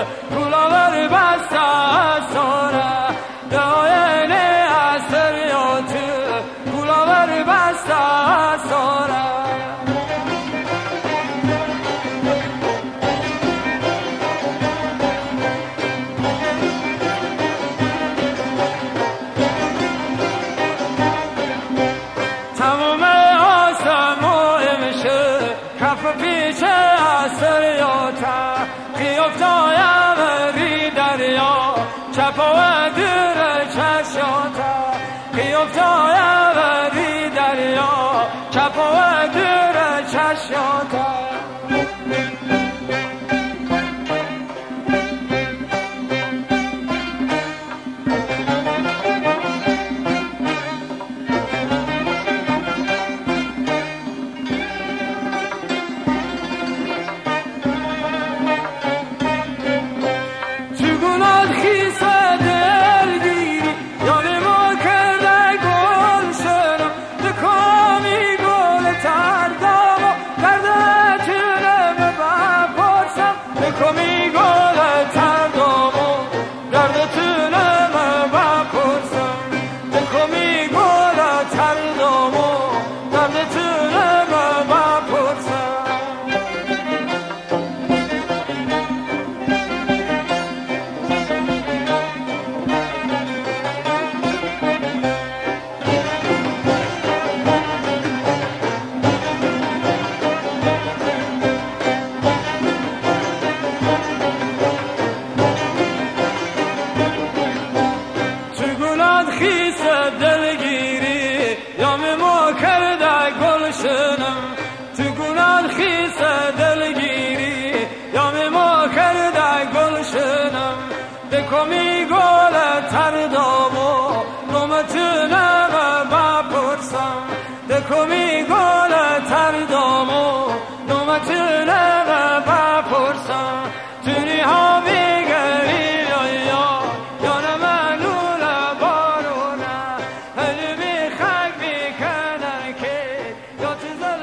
کلاور بسته ساره داینه اثریات کلاور بسته ساره تمام آسمان میشه کف پیش اثریاته قیافتایم ری دریا چپ و دور چشاته قیافتایم ری دریا چپ و دور چشاته دلگیری یا ما کرده گلشنم تو گناه خیس دلگیری یا ما کرده گلشنم دکمی گل تردامو نومتونم بپرسم دکمی گل تردامو نومتونم بپرسم تونی ها میگری یا نمنون بارونه هلی میخک میکنن که یا تو